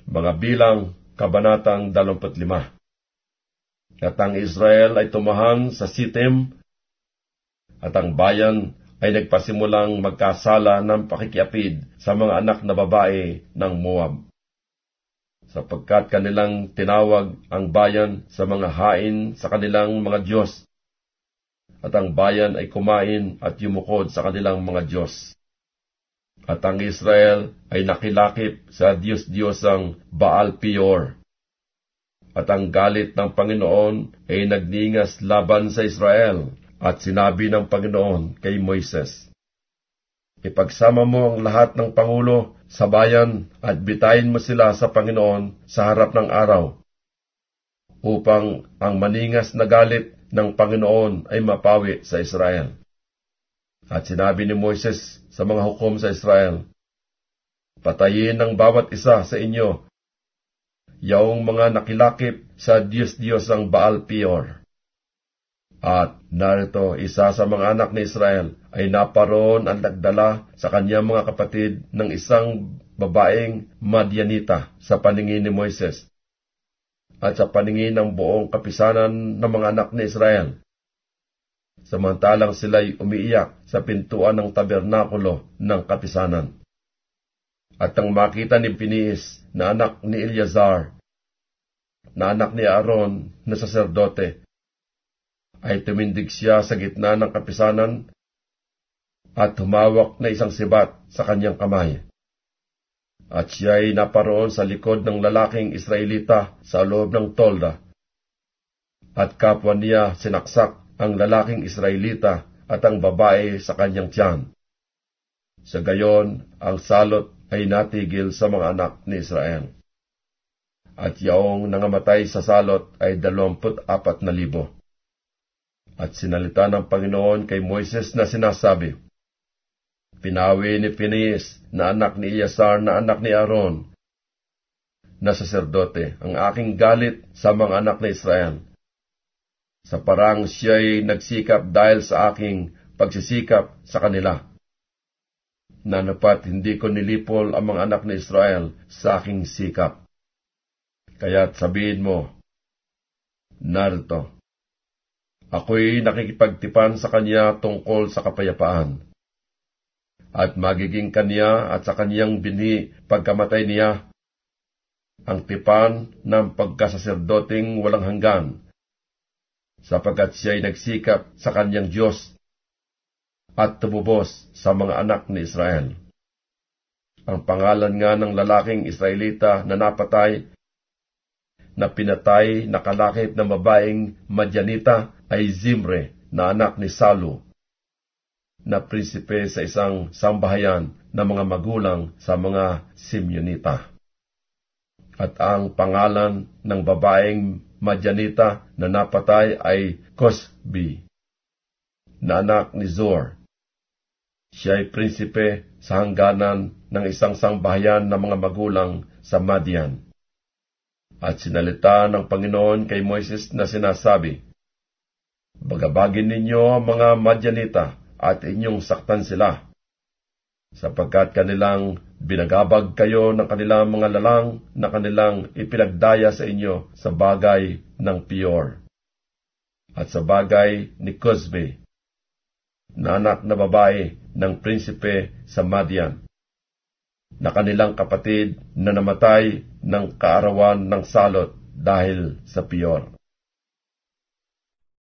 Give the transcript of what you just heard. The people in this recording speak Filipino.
Mga Bilang, Kabanatang 25. At ang Israel ay tumahan sa Sitim, at ang bayan ay nagpasimulang magkasala ng pakikiapid sa mga anak na babae ng Moab, sapagkat kanilang tinawag ang bayan sa mga hain sa kanilang mga Diyos, at ang bayan ay kumain at yumukod sa kanilang mga Diyos. At ang Israel ay nakilakip sa Diyos-Diyosang Baal Peor. At ang galit ng Panginoon ay nagningas laban sa Israel, at sinabi ng Panginoon kay Moises, ipagsama mo ang lahat ng pangulo sa bayan at bitayin mo sila sa Panginoon sa harap ng araw, upang ang maningas na galit ng Panginoon ay mapawi sa Israel. At sinabi ni Moises sa mga hukom sa Israel, patayin ang bawat isa sa inyo, yaong mga nakilakip sa Diyos-Diyosang Baal Peor. At narito, isa sa mga anak ni Israel ay naparoon ang nagdala sa kanyang mga kapatid ng isang babaeng Madianita sa paningin ni Moises at sa paningin ng buong kapisanan ng mga anak ni Israel, samantalang sila'y umiiyak sa pintuan ng tabernakulo ng kapisanan. At nang makita ni Piniis na anak ni Eleazar, na anak ni Aaron na saserdote, ay tumindig siya sa gitna ng kapisanan at humawak na isang sibat sa kanyang kamay. At siya ay naparoon sa likod ng lalaking Israelita sa loob ng tolda. At kapwa niya sinaksak ang lalaking Israelita at ang babae sa kanyang tiyan. Sa gayon, ang salot ay natigil sa mga anak ni Israel. At yaong nangamatay sa salot ay 24,000. At sinalita ng Panginoon kay Moises na sinasabi, pinawi ni Piniis na anak ni Eleazar na anak ni Aaron na saserdote ang aking galit sa mga anak ni Israel, sa parang siya'y nagsikap dahil sa aking pagsisikap sa kanila, na napat hindi ko nilipol ang mga anak ni Israel sa aking sikap. Kaya't sabihin mo, narito, ako'y nakikipagtipan sa kanya tungkol sa kapayapaan, at magiging kanya at sa kanyang binhi pagkamatay niya ang tipan ng pagkasaserdoting walang hanggan, sapagkat siya'y nagsikap sa kanyang Diyos at tumubos sa mga anak ni Israel. Ang pangalan nga ng lalaking Israelita na napatay, na pinatay na kalakip na babaeng Madianita, ay Zimre na anak ni Salu, na prinsipe sa isang sambahayan na mga magulang sa mga Simeonita. At ang pangalan ng babaeng Madianita na napatay ay Cosbi, na anak ni Zor. Siya ay prinsipe sa hangganan ng isang sambahayan na mga magulang sa Madian. At sinalita ng Panginoon kay Moises na sinasabi, bagabagin ninyo ang mga Madianita at inyong saktan sila, sapagkat kanilang binagabag kayo ng kanilang mga lalang na kanilang ipinagdaya sa inyo sa bagay ng Peor, at sa bagay ni Cosbi, na anak na babae ng prinsipe sa Madian, na kanilang kapatid na namatay ng kaarawan ng salot dahil sa Peor.